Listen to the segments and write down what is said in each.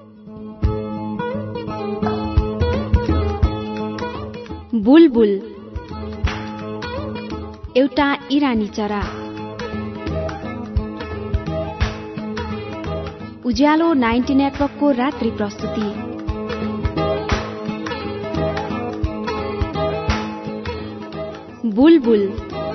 बुलबुल एउटा इरानी चरा। उज्यालो 90 नेटवर्कको रात्रि प्रस्तुति। बुलबुल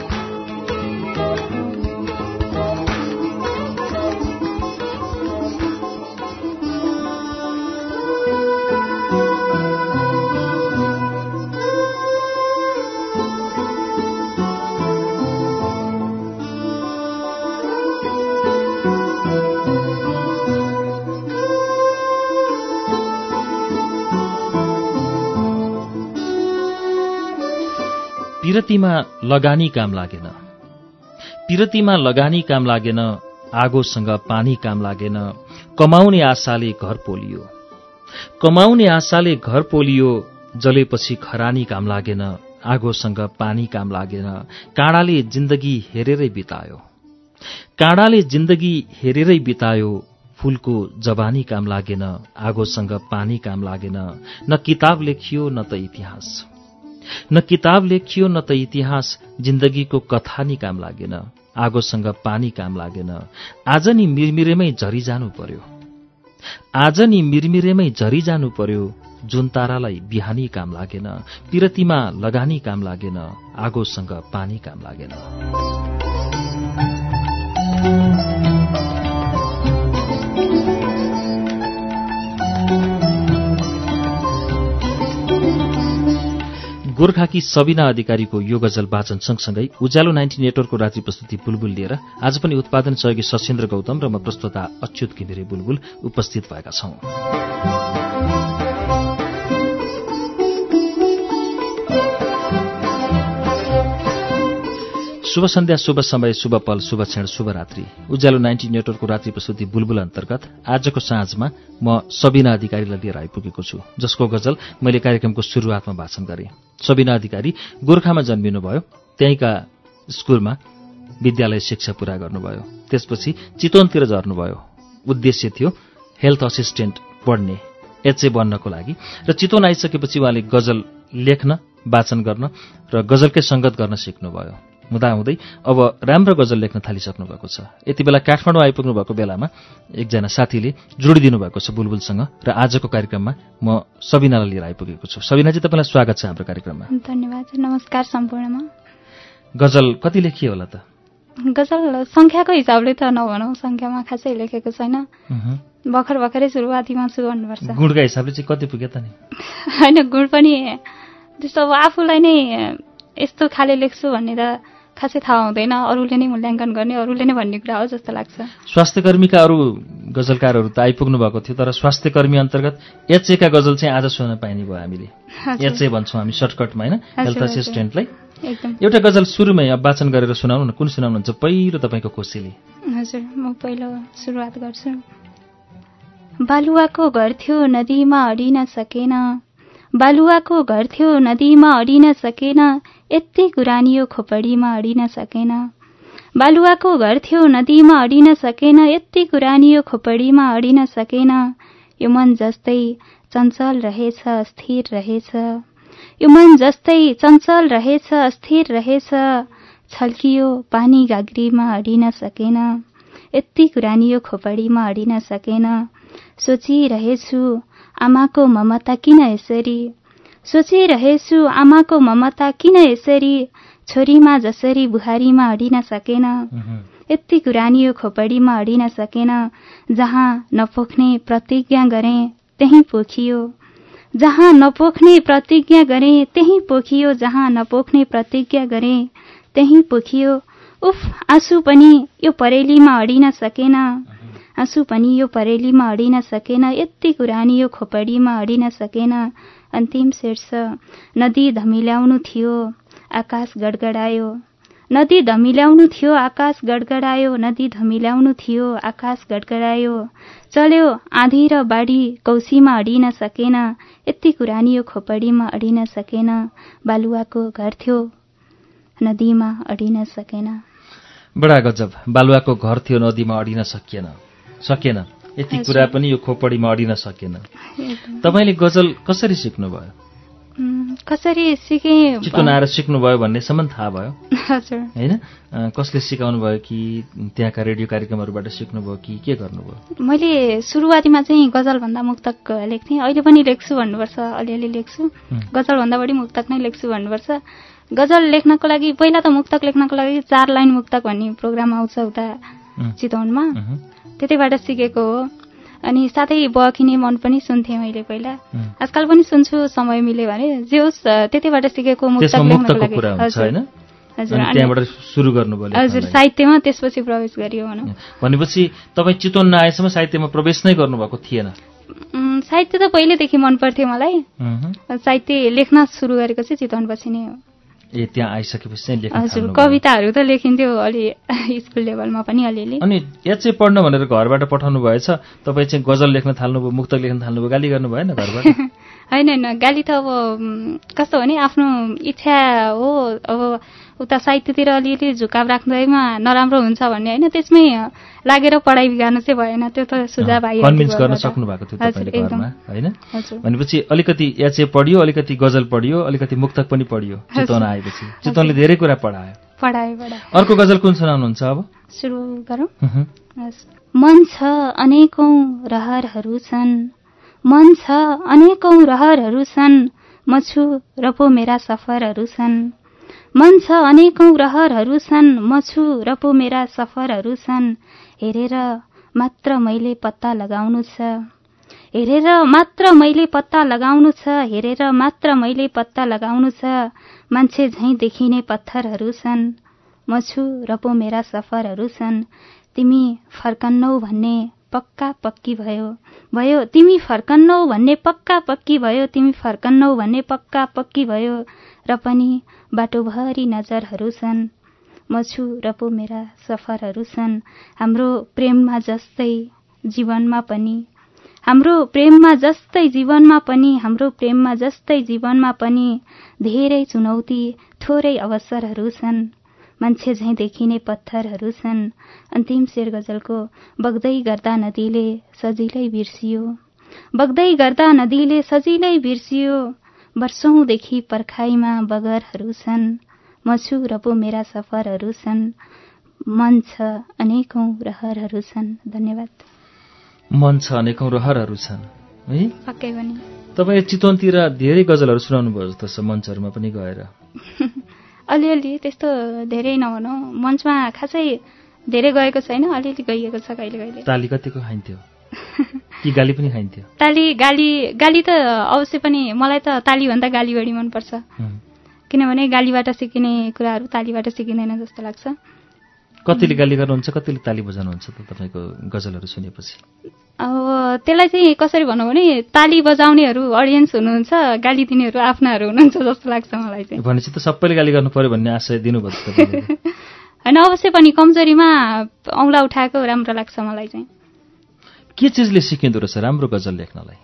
पिरतीमा लगानी काम लागेन, पिरतीमा लगानी काम लागेन, आगोसँग पानी काम लागेन, कमाउने आशाले घर पोलियो, कमाउने आशाले घर पोलियो, जलेपछि खरानी काम लागेन, आगोसँग पानी काम लागेन, काँडाले जिन्दगी हेरेरै बितायो, काँडाले जिन्दगी हेरेरै बितायो, फूलको जवानी काम लागेन, आगोसँग पानी काम लागेन, न किताब लेखियो न त इतिहास, न किताब लेखियो न त इतिहास, जिन्दगीको कथा नि काम लागेन, आगोसँग पानी काम लागेन, आज नि मिरमिरेमै झरी जानु पर्यो, आज नि मिरमिरेमै झरी जानु पर्यो, जुन तारालाई बिहानी काम लागेन, पिरतीमा लगानी काम लागेन, आगोसँग पानी काम लागेन। गोर्खाकी सबिना अधिकारीको यो गजल वाचन सँगसँगै उज्यालो 90 नेटवर्कको रात्रि प्रस्तुति बुलबुल लिएर आज पनि उत्पादन सहयोगी सशेन्द्र गौतम र म प्रस्तोता अच्युत घिमिरे बुलबुल उपस्थित भएका छौं। शुभ सन्ध्या, शुभ समय, शुभ पल, शुभ क्षण, शुभ रात्रि। उज्यालो 90 नेटवर्कको रात्रि प्रस्तुति बुलबुल अन्तर्गत आजको साँझमा म सबिना अधिकारीलाई लिएर आइपुगेको छु, जसको गजल मैले कार्यक्रमको सुरुवातमा वाचन गरेँ। सबिना अधिकारी गोर्खामा जन्मिनुभयो, त्यहीँका स्कुलमा विद्यालय शिक्षा पूरा गर्नुभयो, त्यसपछि चितवनतिर झर्नुभयो। उद्देश्य थियो हेल्थ असिस्टेन्ट पढ्ने, एचए बन्नको लागि, र चितवन आइसकेपछि उहाँले गजल लेख्न, वाचन गर्न र गजलकै सङ्गत गर्न सिक्नुभयो। हुँदाहुँदै अब राम्रो गजल लेख्न थालिसक्नु भएको छ। यति बेला काठमाडौँ आइपुग्नु भएको बेलामा एकजना साथीले जोडिदिनु भएको छ बुलबुलसँग, र आजको कार्यक्रममा म सबिनालाई लिएर आइपुगेको छु। सबिनाजी, तपाईँलाई स्वागत छ हाम्रो कार्यक्रममा। धन्यवाद, नमस्कार सम्पूर्णमा। गजल कति लेखियो होला त? गजल संख्याको हिसाबले त नभनौँ, संख्यामा खासै लेखेको छैन, भर्खरै सुरुवातीमा छु भन्नुपर्छ। गुणका हिसाबले चाहिँ कति पुग्यो त नि? होइन, गुण पनि त्यस्तो अब आफूलाई नै यस्तो खाले लेख्छु भन्ने त खासै थाहा हुँदैन, अरूले नै मूल्याङ्कन गर्ने, अरूले नै भन्ने कुरा हो जस्तो लाग्छ। स्वास्थ्यकर्मीका अरू गजलकारहरू त आइपुग्नु भएको थियो, तर स्वास्थ्यकर्मी अन्तर्गत एचएका गजल चाहिँ आज सुन्न पाइने भयो हामीले। एचए भन्छौँ हामी सर्टकटमा, होइन, हेल्थ असिस्टेन्टलाई। एउटा गजल सुरुमै अब वाचन गरेर सुनाउनु न, कुन सुनाउनुहुन्छ पहिलो तपाईँको कोसेली? हजुर, म पहिलो सुरुवात गर्छु। बालुवाको घर थियो नदीमा अडिन सकेन, बालुवाको घर थियो नदीमा अडिन सकेन, यति कुरानियो खोपडीमा अडिन सकेन, बालुवाको घर थियो नदीमा अडिन सकेन, यति कुरानियो खोपडीमा अडिन सकेन, यो मन जस्तै चञ्चल रहेछ स्थिर रहेछ, यो मन जस्तै चञ्चल रहेछ स्थिर रहेछ, छल्कियो पानी गाग्रीमा अडिन सकेन, यति कुरानियो खोपडीमा अडिन सकेन, सोचिरहेछु आमाको ममता किन यसरी, सोचिरहेछु आमाको ममता किन यसरी, छोरीमा जसरी बुहारीमा अडिन सकेन, यति कुरानियो खोपडीमा अडिन सकेन, जहाँ नपोख्ने प्रतिज्ञा गरेँ त्यही पोखियो, जहाँ नपोख्ने प्रतिज्ञा गरेँ त्यही पोखियो, जहाँ नपोख्ने प्रतिज्ञा गरेँ त्यही पोखियो, उफ आँसु पनि यो परेलीमा अडिन सकेन, आँसु पनि यो परेलीमा अडिन सकेन, यति कुरानी यो खोपडीमा अडिन सकेन, अन्तिम शीर्ष नदी धमिल्याउनु थियो आकाश गडगडायो, नदी धमिल्याउनु थियो आकाश गडगडायो, नदी धमिल्याउनु थियो आकाश गडगडायो, चल्यो आँधी र बाढी कौसीमा अडिन सकेन, यति कुरानी यो खोपडीमा अडिन सकेन, बालुवाको घर थियो नदीमा अडिन सकेन। बडा गजब। बालुवाको घर थियो नदीमा अडिन सकेन, यति कुरा पनि यो खोपडीमा अडिन सकेन। तपाईले गजल कसरी सिक्नुभयो? कसरी सिकेँ, चितवन आएर सिक्नुभयो भन्नेसम्म थाहा भयो हजुर हैन? कसले सिकाउनु भयो कि त्यहाँका रेडियो कार्यक्रमहरूबाट सिक्नुभयो कि के गर्नुभयो? मैले सुरुवातीमा चाहिँ गजलभन्दा मुक्तक लेख्थेँ। अहिले पनि लेख्छु भन्नुपर्छ, अलिअलि लेख्छु। गजलभन्दा बढी मुक्तक नै लेख्छु भन्नुपर्छ। गजल लेख्नको लागि पहिला त मुक्तक लेख्नको लागि 4 लाइन मुक्तक भन्ने प्रोग्राम आउँछ उता चितवनमा, त्यतैबाट सिकेको हो। अनि साथै बकिने मन पनि सुन्थेँ मैले पहिला, आजकल पनि सुन्छु समय मिल्यो भने। जे होस् त्यतैबाट सिकेको मुक्तक लेख्नको लागि। हजुर, त्यहाँबाट सुरु गर्नुभयो? हजुर, साहित्यमा त्यसपछि प्रवेश गरियो भनौँ। भनेपछि तपाईँ चितवन नआएसम्म साहित्यमा प्रवेश नै गर्नुभएको थिएन? साहित्य त पहिलेदेखि मन पर्थ्यो मलाई। साहित्य लेख्न सुरु गरेको चाहिँ चितवनपछि नै हो। त्यहाँ आइसकेपछि चाहिँ लेख्न हजुर, कविताहरू त लेखिन्थ्यो अलि स्कुल लेभलमा पनि अलिअलि। अनि याचे पढ्न भनेर घरबाट पठाउनु भएछ, तपाईँ चाहिँ गजल लेख्न थाल्नुभयो, मुक्तक लेख्न थाल्नुभयो, गाली गर्नु भएन घरबाट? होइन, गाली त अब कस्तो भने आफ्नो इच्छा हो। अब उता साहित्यतिर अलिअलि झुकाव राख्दैमा नराम्रो हुन्छ भन्ने होइन, त्यसमै लागेर पढाइ बिगार्नु चाहिँ भएन। त्यो त सुझाव आयो, कन्भिन्स गर्न सक्नु भएको थियो तपाईले घरमा हैन? भनेपछि अलिकति याचे पढियो, अलिकति गजल पढियो, अलिकति मुक्तक पनि पढियो चितवन आएपछि। चितवनले धेरै कुरा पढायो। अर्को गजल कुन सुनाउनुहुन्छ अब? सुरु गरौँ। मन छ अनेकौं रहरहरू छन्, मन छ अनेकौं रहरहरू छन्, म छु र पो मेरा सफरहरू छन्। मन छ अनेकौं रहरहरू छन्, म छु र पो मेरा सफरहरू छन्। हेरेर मात्र मैले पत्ता लगाउनु छ, हेरेर मात्र मैले पत्ता लगाउनु छ, हेरेर मात्र मैले पत्ता लगाउनु छ। मान्छे झैं देखिने पत्थरहरू छन्, म छु र पो मेरा सफरहरू छन्। तिमी फर्कन्नौ भन्ने पक्का पक्की भयो, तिमी फर्कन्नौ भन्ने पक्का पक्की भयो, तिमी फर्कन्नौ भन्ने पक्का पक्की भयो। र पनि बाटोभरि नजरहरू छन्, म छु र पो मेरा सफरहरू छन्। हाम्रो प्रेममा जस्तै जीवनमा पनि, हाम्रो प्रेममा जस्तै जीवनमा पनि, हाम्रो प्रेममा जस्तै जीवनमा पनि धेरै चुनौती थोरै अवसरहरू छन्। मान्छे झैं देखिने पत्थरहरू छन्। अन्तिम शेर गजलको बग्दै गर्दा नदीले सजिलै बिर्सियो, बग्दै गर्दा नदीले सजिलै बिर्सियो। वर्षौंदेखि पर्खाइमा बगरहरू छन्, म छु र पो मेरा सफरहरू छन्। मन छ अनेकौं रहरहरू छन्। धन्यवाद। मन छ अनेकौं रहरहरू छन् है? पक्कै पनि। तपाईँ चितवनतिर धेरै गजलहरू सुनाउनु भयो जस्तो छ, मञ्चहरूमा पनि गएर? अलिअलि, त्यस्तो धेरै नभनौँ। मञ्चमा खासै धेरै गएको छैन, अलिअलि गइएको छ कहिले कहिले। ताली कतिको खाइन्थ्यो कि गाली पनि खाइन्थ्यो? गाली त अवश्य पनि। मलाई त तालीभन्दा गाली बढी मनपर्छ, किनभने गालीबाट सिकिने कुराहरू तालीबाट सिकिँदैन जस्तो लाग्छ। कतिले गाली गर्नुहुन्छ, कतिले ताली बजाउनुहुन्छ त तपाईँको गजलहरू सुनेपछि? अब त्यसलाई चाहिँ कसरी भनौँ भने, ताली बजाउनेहरू अडियन्स हुनुहुन्छ, गाली दिनेहरू आफ्नाहरू हुनुहुन्छ जस्तो लाग्छ मलाई चाहिँ। भनेपछि त सबैले गाली गर्नु पर्यो भन्ने आशय दिनुभयो तपाईँले? होइन, अवश्य पनि कमजोरीमा औँला उठाएको राम्रो लाग्छ मलाई चाहिँ। के चिजले सिकिँदो रहेछ राम्रो गजल लेख्नलाई?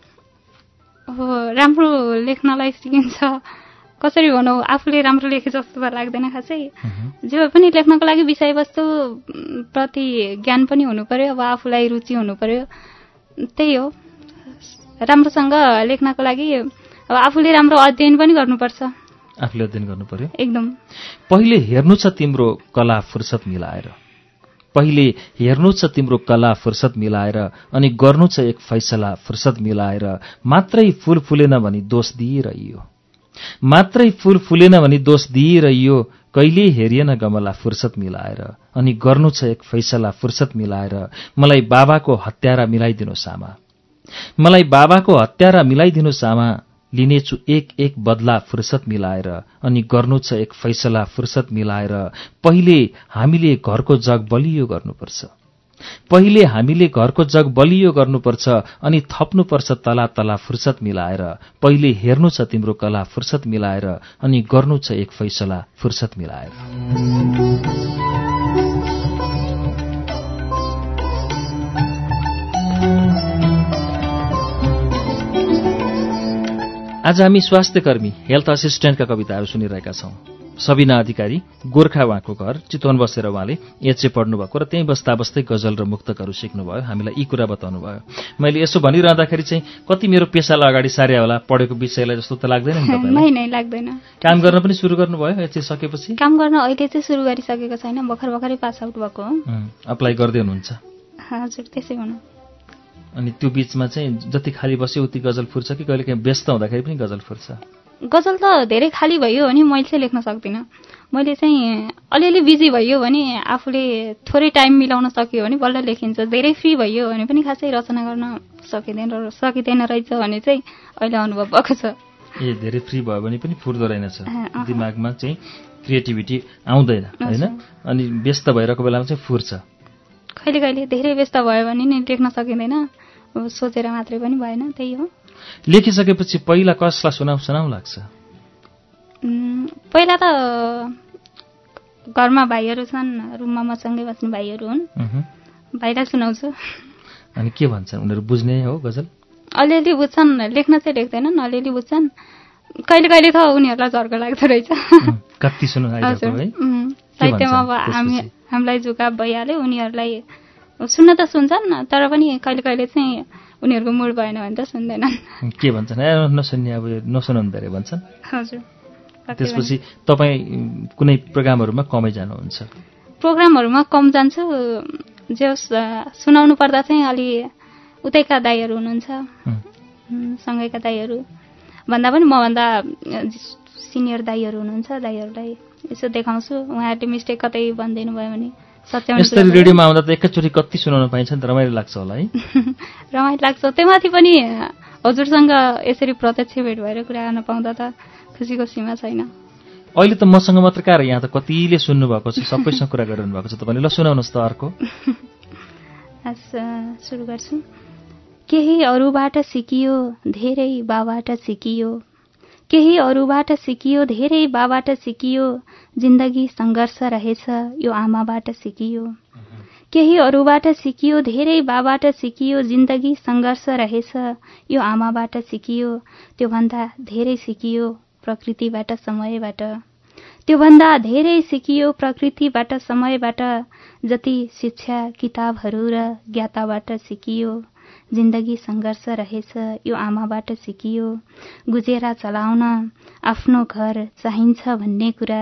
अब राम्रो लेख्नलाई सिकिन्छ कसरी भनौँ, आफूले राम्रो लेखे जस्तो त लाग्दैन खासै। जे पनि लेख्नको लागि विषयवस्तु प्रति ज्ञान पनि हुनु पर्यो, अब आफूलाई रुचि हुनु पर्यो, त्यही हो। राम्रोसँग लेख्नको लागि अब आफूले राम्रो अध्ययन पनि गर्नुपर्छ। आफूले अध्ययन गर्नु पर्यो एकदम। पहिले हेर्नु छ तिम्रो कला फुर्सद मिलाएर, पहिले हेर्नु छ तिम्रो कला फुर्सद मिलाएर, अनि गर्नु छ एक फैसला फुर्सद मिलाएर। मात्रै फूल फुलेन भनी दोष दिइरहियो, मात्रै फूल फुलेन भनी दोष दिइरहियो। कहिले हेरिएन गमला फुर्सद मिलाएर, अनि गर्नु छ एक फैसला फुर्सद मिलाएर। मलाई बाबाको हत्यारा मिलाइदिनु सामा, मलाई बाबाको हत्यारा मिलाइदिनु सामा। लिनेछु एक एक बदला फुर्सद मिलाएर, अनि गर्नु छ एक फैसला फुर्सद मिलाएर। पहिले हामीले घरको जग बलियो गर्नुपर्छ, पहिले हामीले घरको जग बलियो गर्नुपर्छ, अनि थप्नुपर्छ तला तला फुर्सद मिलाएर। पहिले हेर्नु छ तिम्रो कला फुर्सद मिलाएर, अनि गर्नु छ एक फैसला फुर्सद मिलाएर। आज हामी स्वास्थ्यकर्मी, हेल्थ असिस्टेन्टका कविताहरू सुनिरहेका छौं। सबिना अधिकारी गोर्खा उहाँको घर चितवन बसेर उहाँले एचए पढ्नुभएको र त्यहीँ बस्दा बस्दै गजल र मुक्तकहरू सिक्नुभयो हामीलाई यी कुरा बताउनु भयो मैले यसो भनिरहँदाखेरि चाहिँ कति मेरो पेसालाई अगाडि सार्या होला पढेको विषयलाई जस्तो त लाग्दैन नि तपाईँलाई नै लाग्दैन काम गर्न पनि सुरु गर्नुभयो एचए सकेपछि काम गर्न अहिले चाहिँ सुरु गरिसकेको छैन भर्खरै पास आउट भएको हो अप्लाई गर्दै हुनुहुन्छ हजुर त्यसै हुनु अनि त्यो बीचमा चाहिँ जति खाली बस्यो उति गजल फुर्छ कि कहिले काहीँ व्यस्त हुँदाखेरि पनि गजल फुर्छ गजल त धेरै खाली भयो भने मैले चाहिँ लेख्न सक्दिनँ मैले चाहिँ अलिअलि बिजी भयो भने आफूले थोरै टाइम मिलाउन सक्यो भने बल्ल लेखिन्छ धेरै फ्री भयो भने पनि खासै रचना गर्न सकिँदैन रहेछ भने चाहिँ अहिले अनुभव भएको छ ए धेरै फ्री भयो भने पनि फुर्दो रहेनछ दिमागमा चाहिँ क्रिएटिभिटी आउँदैन होइन अनि व्यस्त भइरहेको बेलामा चाहिँ फुर्छ कहिले कहिले धेरै व्यस्त भयो भने नि लेख्न सकिँदैन सोचेर मात्रै पनि भएन त्यही हो लेखिसकेपछि पहिला कसलाई सुनाउ लाग्छ पहिला त घरमा भाइहरू छन् रुममा मसँगै बस्ने भाइहरू हुन् भाइलाई सुनाउँछु अनि के भन्छन् उनीहरू बुझ्ने हो गजल अलिअलि बुझ्छन् लेख्न चाहिँ लेख्दैनन् अलिअलि बुझ्छन् कहिले कहिले त उनीहरूलाई झर्को लाग्दो रहेछ कति सुन्नु आइरहेको है साहित्यमा अब हामीलाई झुकाव भइहाल्यो उनीहरूलाई सुन्न त सुन्छन् तर पनि कहिले कहिले चाहिँ उनीहरूको मुड भएन भने त सुन्दैनन् के भन्छन् नसुन्ने अब नसुनाउनु धेरै भन्छन् हजुर त्यसपछि तपाईँ कुनै प्रोग्रामहरूमा कमै जानुहुन्छ प्रोग्रामहरूमा कम जान्छु जे सुनाउनु पर्दा चाहिँ अलि उतैका दाइहरू हुनुहुन्छ सँगैका दाइहरू भन्दा पनि मभन्दा सिनियर दाइहरू हुनुहुन्छ दाइहरूलाई यसो देखाउँछु उहाँहरूले मिस्टेक कतै भनिदिनु भयो भने यस्तरी रेडियोमा आउँदा त एकैचोटि कति सुनाउन पाइन्छ नि त रमाइलो लाग्छ होला है रमाइलो लाग्छ त्यहीमाथि पनि हजुरसँग यसरी प्रत्यक्ष भेट भएर कुरा गर्न पाउँदा त खुसीको सीमा छैन अहिले त मसँग मात्र कहाँ यहाँ त कतिले सुन्नु भएको छ सबैसँग कुरा गरिरहनु भएको छ तपाईँले ल सुनाउनुहोस् त अर्को सुरु गर्छु केही अरूबाट सिकियो धेरै बाबाट सिकियो केही अरूबाट सिकियो धेरै बाबाट सिकियो जिन्दगी सङ्घर्ष रहेछ यो आमाबाट सिकियो केही अरूबाट सिकियो धेरै बाबाट सिकियो जिन्दगी सङ्घर्ष रहेछ यो आमाबाट सिकियो त्योभन्दा धेरै सिकियो प्रकृतिबाट समयबाट त्योभन्दा धेरै सिकियो प्रकृतिबाट समयबाट जति शिक्षा किताबहरू र ज्ञाताबाट सिकियो जिन्दगी सङ्घर्ष रहेछ यो आमाबाट सिकियो गुजेरा चलाउन आफ्नो घर चाहिन्छ भन्ने कुरा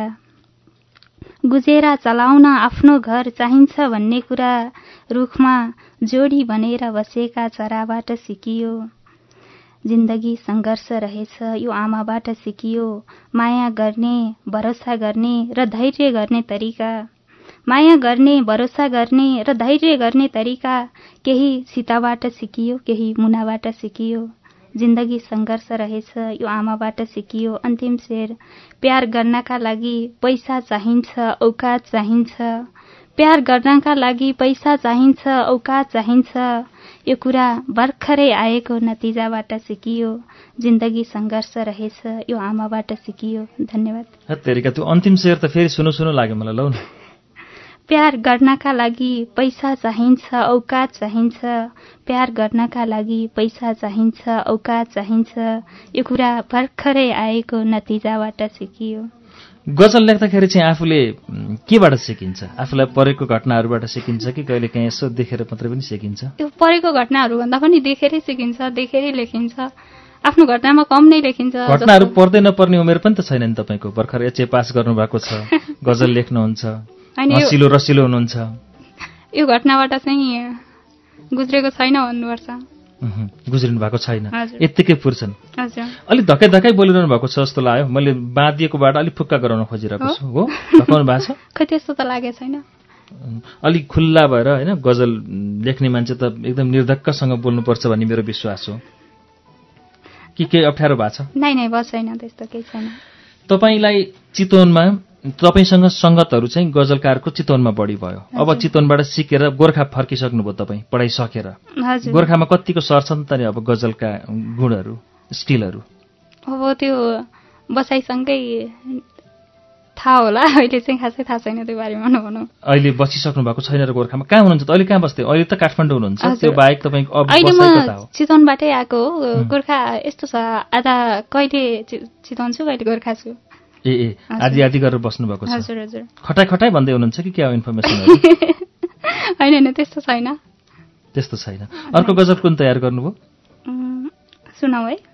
गुजेरा चलाउन आफ्नो घर चाहिन्छ भन्ने कुरा रुखमा जोडी बनेर बसेका चराबाट सिकियो जिन्दगी सङ्घर्ष रहेछ यो आमाबाट सिकियो माया गर्ने भरोसा गर्ने र धैर्य गर्ने तरिका माया गर्ने भरोसा गर्ने र धैर्य गर्ने तरिका केही सीताबाट सिकियो केही मुनाबाट सिकियो जिन्दगी सङ्घर्ष रहेछ यो आमाबाट सिकियो अन्तिम शेर प्यार गर्नका लागि पैसा चाहिन्छ औकात चाहिन्छ प्यार गर्नका लागि पैसा चाहिन्छ औकात चाहिन्छ यो कुरा भर्खरै आएको नतिजाबाट सिकियो जिन्दगी सङ्घर्ष रहेछ यो आमाबाट सिकियो धन्यवाद तेरिका त्यो अन्तिम शेर त फेरि सुनु लाग्यो मलाई लौ न प्यार गर्नका लागि पैसा चाहिन्छ औकात चाहिन्छ प्यार गर्नका लागि पैसा चाहिन्छ औकात चाहिन्छ यो कुरा भर्खरै आएको नतिजाबाट सिकियो गजल लेख्दाखेरि चाहिँ आफूले केबाट सिकिन्छ आफूलाई परेको घटनाहरूबाट सिकिन्छ कि कहिले काहीँ यसो देखेर मात्रै पनि सिकिन्छ त्यो परेको घटनाहरू भन्दा पनि देखेरै सिकिन्छ देखेरै लेखिन्छ आफ्नो घटनामा कम नै लेखिन्छ घटनाहरू पर्दै नपर्ने उमेर पनि त छैन नि तपाईँको भर्खर एचए पास गर्नुभएको छ गजल लेख्नुहुन्छ हँसिलो रसिलो हुनुहुन्छ यो घटनाबाट चाहिँ गुज्रेको छैन भन्नुपर्छ गुज्रिनु भएको छैन यत्तिकै फुर्छन् हजुर अलिक धक्कै धक्कै बोलिरहनु भएको छ जस्तो लाग्यो मैले बाँधिएकोबाट अलिक फुक्का गराउन खोजिरहेको छु हो धक्काउनु भएको छ खै त्यस्तो त लागेको छैन अलिक खुल्ला भएर होइन गजल लेख्ने मान्छे त एकदम निर्धक्कसँग बोल्नुपर्छ भन्ने मेरो विश्वास हो कि केही अप्ठ्यारो भएको छ नै बस छैन त्यस्तो केही छैन तपाईँलाई चितवनमा तपाईँसँग सङ्गतहरू चाहिँ गजलकारको चितवनमा बढी भयो अब चितवनबाट सिकेर गोर्खा फर्किसक्नुभयो तपाईँ पढाइ सकेर गोर्खामा कतिको सर्छन् त नि अब गजलका गुणहरू स्किलहरू अब त्यो बसाइसँगै थाहा होला अहिले चाहिँ खासै थाहा छैन त्यो बारेमा नभनौँ अहिले बसिसक्नु भएको छैन र गोर्खामा कहाँ हुनुहुन्छ त अहिले कहाँ बस्दै अहिले त काठमाडौँ हुनुहुन्छ त्यो बाहेक तपाईँ अहिले म चितवनबाटै आएको हो गोर्खा यस्तो छ आधा कहिले चितवन छु कहिले गोर्खा छु ए आदि आदि गरेर बस्नुभएको छ। हजुर हजुर। खटाई खटाई भन्दै हुनुहुन्छ कि क्या इन्फर्मेसनहरू? होइन त्यस्तो छैन। त्यस्तो छैन। अर्को गजल कुन तयार गर्नुभयो? सुनाऊ है।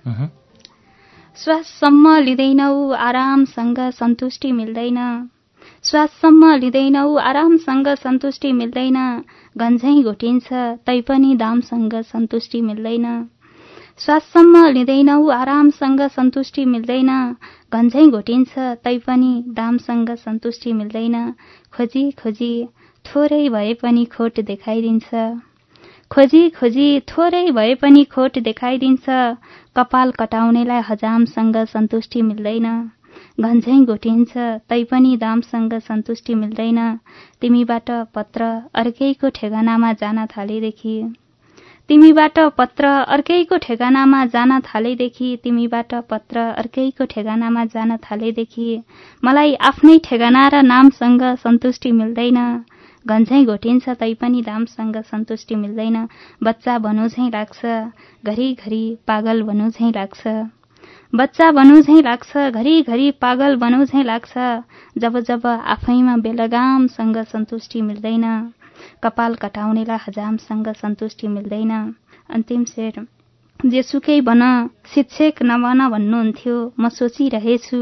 श्वाससम्म लिँदैनौ आरामसँग सन्तुष्टि मिल्दैन, श्वाससम्म लिँदैनौ आरामसँग सन्तुष्टि मिल्दैन, गन्झै घोटिन्छ तैपनि दामसँग सन्तुष्टि मिल्दैन, श्वाससम्म लिँदैनौ आरामसँग सन्तुष्टि मिल्दैन, गन्झै घोटिन्छ तैपनि दामसँग सन्तुष्टि मिल्दैन, खोजी खोजी थोरै भए पनि खोट देखाइदिन्छ, खोजी खोजी थोरै भए पनि खोट देखाइदिन्छ, कपाल कटाउनेलाई हजामसँग सन्तुष्टि मिल्दैन, घन्झै घोटिन्छ तैपनि दामसँग सन्तुष्टि मिल्दैन, तिमीबाट पत्र अर्कैको ठेगानामा जान थालेदेखि, तिमीबाट पत्र अर्कैको ठेगानामा जान थालेदेखि, तिमीबाट पत्र अर्कैको ठेगानामा जान थालेदेखि, मलाई आफ्नै ठेगाना र नामसँग सन्तुष्टि मिल्दैन, घन्झै घोटिन्छ तैपनि दामसँग सन्तुष्टि मिल्दैन, बच्चा बनु झैं लाग्छ घरिघरि पागल बनु झैं लाग्छ, बच्चा बनु झैं लाग्छ घरिघरि पागल बनु झैं लाग्छ, जब जब आफैमा बेलगामसँग सन्तुष्टि मिल्दैन, कपाल कटाउनेलाई हजामसँग सन्तुष्टि मिल्दैन। अन्तिम शेर। जेसुकै बन शिक्षक नबन भन्नुहुन्थ्यो म सोचिरहेछु,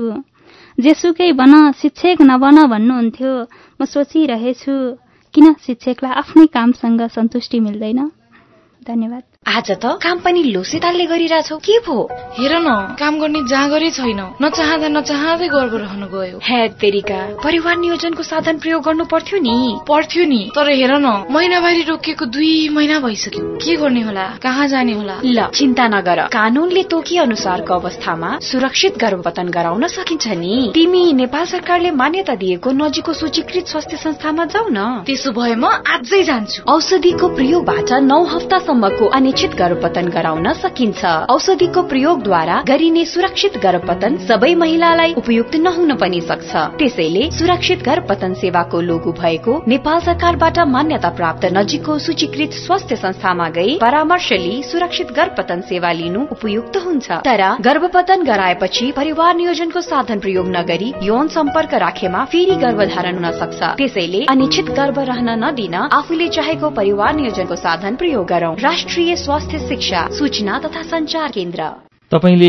जेसुकै बन शिक्षक नबन भन्नुहुन्थ्यो म सोचिरहेछु, किन शिक्षकलाई आफ्नै कामसँग सन्तुष्टि मिल्दैन? धन्यवाद। आज त काम पनि लोसेतालले गरिरहेछौ, के भो? हेर न, काम गर्ने जाँगरै छैन, नचाहँदा नचाहँदै गर्व रहनु गयो। हे तेरिका, परिवार नियोजनको साधन प्रयोग गर्नु पर्थ्यो नि, तर हेर न, महिनावारी रोकिएको 2 महिना भइसक्यो, के गर्ने होला, कहाँ जाने होला? ल चिन्ता नगर, कानूनले तोकी अनुसारको अवस्थामा सुरक्षित गर्भपतन गराउन सकिन्छ नि। तिमी नेपाल सरकारले मान्यता दिएको नजिकको सूचीकृत स्वास्थ्य संस्थामा जाऊ न। त्यसो भए म आजै जान्छु। औषधिको प्रयोगबाट 9 हप्तासम्मको अनिश्चित गर्भपतन गराउन सकिन्छ। औषधिको प्रयोगद्वारा गरिने सुरक्षित गर्भपतन सबै महिलालाई उपयुक्त नहुन पनि सक्छ। त्यसैले सुरक्षित गर्भपतन सेवाको लोगो भएको नेपाल सरकारबाट मान्यता प्राप्त नजिकको सूचीकृत स्वास्थ्य संस्थामा गई परामर्श लिई सुरक्षित गर्भपतन सेवा लिनु उपयुक्त हुन्छ। तर गर्भपतन गराएपछि परिवार नियोजनको साधन प्रयोग नगरी यौन सम्पर्क राखेमा फेरि गर्भधारण हुन सक्छ। त्यसैले अनिश्चित गर्भ रहन नदिन आफूले चाहेको परिवार नियोजनको साधन प्रयोग गरौं। राष्ट्रिय स्वास्थ्य शिक्षा सूचना तथा संचार केन्द्र। तपाईले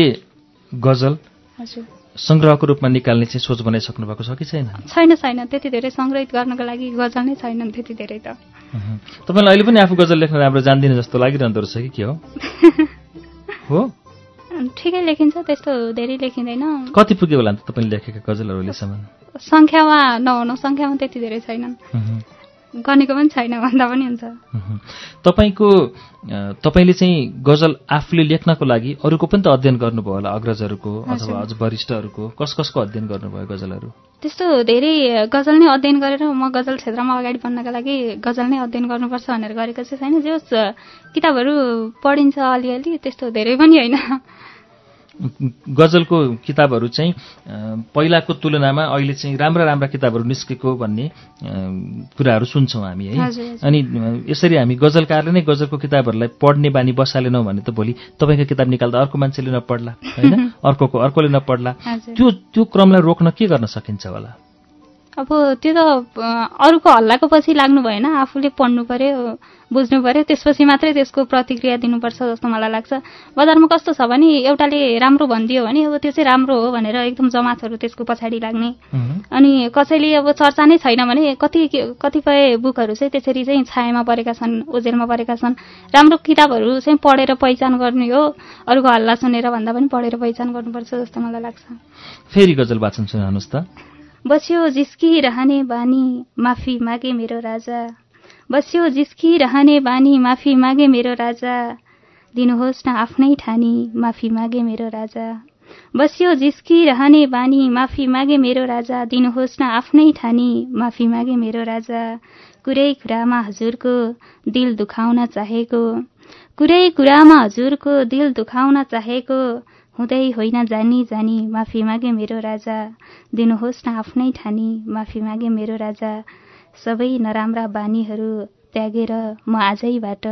गजल संग्रहको रूपमा निकाल्ने चाहिँ सोच बनाइसक्नु भएको छ कि छैन? छैन, त्यति धेरै संग्रहित गर्नको लागि गजल नै छैनन् त्यति धेरै त। तपाईलाई अहिले पनि आफू गजल लेख्न राम्रो जान्दिन जस्तो लागिरहँदो रहेछ कि के हो? हो ठिकै लेखिन्छ, त्यस्तो धेरै लेखिँदैन। कति पुग्यो होला त तपाईले लेखेका गजलहरू अहिलेसम्म? संख्यामा नहुनु, संख्यामा त्यति धेरै छैनन्, गनेको पनि छैन भन्दा पनि हुन्छ। तपाईले चाहिँ गजल आफूले लेख्नको लागि अरूको पनि त अध्ययन गर्नुभयो होला, अग्रजहरूको अथवा अझ वरिष्ठहरूको, कसको अध्ययन गर्नुभयो गजलहरू? त्यस्तो धेरै गजल नै अध्ययन गरेर म गजल क्षेत्रमा अगाडि बढ्नका लागि गजल नै अध्ययन गर्नुपर्छ भनेर गरेको चाहिँ छैन। जो किताबहरू पढिन्छ अलिअलि, त्यस्तो धेरै पनि होइन। गजलको किताबहरू चाहिँ पहिलाको तुलनामा अहिले चाहिँ राम्रा किताबहरू निस्केको भन्ने कुराहरू सुन्छौँ हामी है। अनि यसरी हामी गजलकारले नै गजलको किताबहरूलाई पढ्ने बानी बसालेनौँ भने त भोलि तपाईँको किताब निकाल्दा अर्को मान्छेले नपढ्ला होइन, अर्कोले नपढ्ला। त्यो क्रमलाई रोक्न के गर्न सकिन्छ होला? अब त्यो त अरूको हल्लाको पछि लाग्नु भएन, आफूले पढ्नु पर्यो, बुझ्नु पर्यो, त्यसपछि मात्रै त्यसको प्रतिक्रिया दिनुपर्छ जस्तो मलाई लाग्छ। बजारमा कस्तो छ भने एउटाले राम्रो भनिदियो भने अब त्यो चाहिँ राम्रो हो भनेर एकदम जमातहरू त्यसको पछाडि लाग्ने, अनि कसैले अब चर्चा नै छैन भने कतिपय बुकहरू चाहिँ त्यसरी चाहिँ छायामा परेका छन्, ओझेलमा परेका छन्। राम्रो किताबहरू चाहिँ पढेर पहिचान गर्ने हो, अरूको हल्ला सुनेर भन्दा पनि पढेर पहिचान गर्नुपर्छ जस्तो मलाई लाग्छ। फेरि गजल वाचन सुनाउनुहोस् त। बस्यो जिस्की रहने बानी माफी मागे मेरो राजा, बस्यो जिस्की रहने बानी माफी मागे मेरो राजा, दिनुहोस् न आफ्नै ठानी माफी मागे मेरो राजा, बस्यो जिस्की रहने बानी माफी मागे मेरो राजा, दिनुहोस् न आफ्नै ठानी माफी मागे मेरो राजा, कुरै कुरामा हजुरको दिल दुखाउन चाहेको, कुरै कुरामा हजुरको दिल दुखाउन चाहेको, हुँदै होइन जानी जानी माफी मागे मेरो राजा, दिनुहोस् न आफ्नै ठानी माफी मागे मेरो राजा, सबै नराम्रा बानीहरू त्यागेर म आजैबाट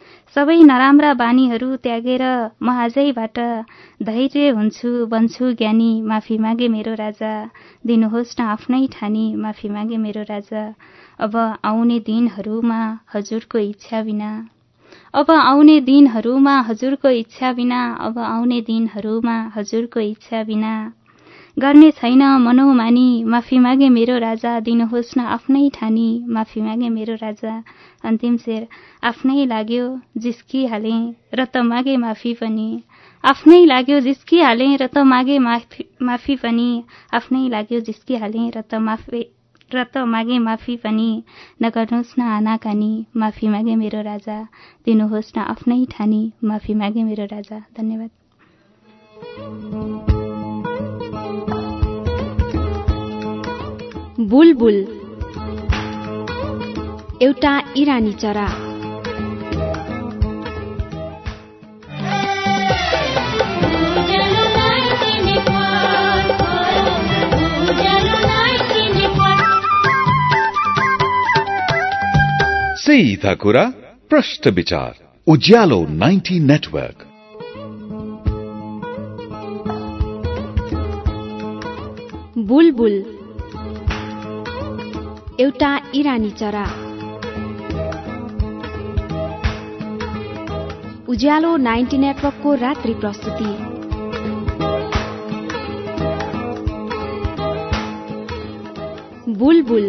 सबै नराम्रा बानीहरू त्यागेर म आजैबाट धैर्य हुन्छु, बन्छु ज्ञानी, माफी मागे मेरो राजा। दिनुहोस् न आफ्नै ठानी, माफी मागे मेरो राजा। अब आउने दिनहरूमा हजुरको इच्छा बिना, अब आउने दिनहरूमा हजुरको इच्छा बिना, अब आउने दिनहरूमा हजुरको इच्छा बिना गर्ने छैन मनोमानी, माफी मागे मेरो राजा। दिनुहोस् न आफ्नै ठानी, माफी मागे मेरो राजा। अन्तिम शेर। आफ्नै लाग्यो जिस्किहाले र त मागे माफी पनि, आफ्नै लाग्यो जिस्किहाले र त मागे माफी पनि, आफ्नै लाग्यो जिस्किहाले र त मागे माफी पनि। नगर्नुहोस् न आनाकानी, माफी मागे मेरो राजा। दिनुहोस् न आफ्नै ठानी, माफी मागे मेरो राजा। धन्यवाद। बुलबुल एउटा इरानी चरा। सीधा कुरा प्रश्न विचार। उज्यालो 90 नेटवर्क। बुलबुल एउटा इरानी चरा। उज्यालो 90 नेटवर्कको रात्रि प्रस्तुति। बुलबुल।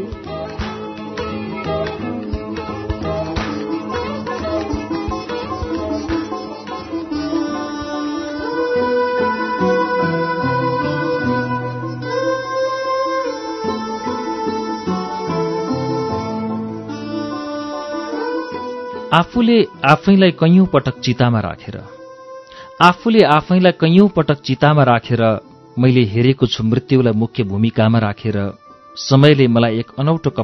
आफूले आफैलाई कैयौं पटक चितामा राखेर मैले हेरेको छु मृत्युलाई मुख्य भूमिकामा राखेर। समयले मलाई एक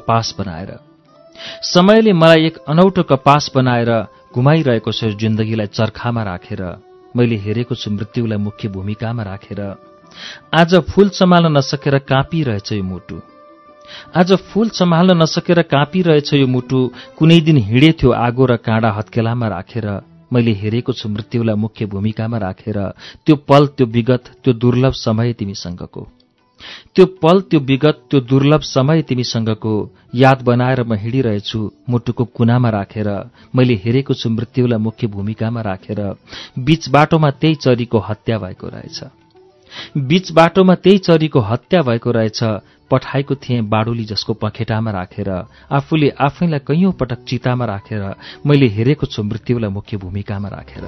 अनौठो कपास बनाएर घुमाइरहेको छ जिन्दगीलाई चर्खामा राखेर। मैले हेरेको छु मृत्युलाई मुख्य भूमिकामा राखेर। आज फूल सम्हाल्न नसकेर काँपिरहेछ यो मुटु। कुनै दिन हिँडेथ्यो आगो र काँडा हत्केलामा राखेर। मैले हेरेको छु मृत्युलाई मुख्य भूमिकामा राखेर। त्यो पल, त्यो विगत, त्यो दुर्लभ समय तिमीसँगको याद बनाएर म हिँडिरहेछु मुटुको कुनामा राखेर। मैले हेरेको छु मृत्युलाई मुख्य भूमिकामा राखेर। बीच बाटोमा त्यही चरीको हत्या भएको रहेछ। पठाएको थिएँ बाडुली जसको पखेटामा राखेर। आफूले आफैलाई कैयौं पटक चितामा राखेर मैले हेरेको छु मृत्युलाई मुख्य भूमिकामा राखेर।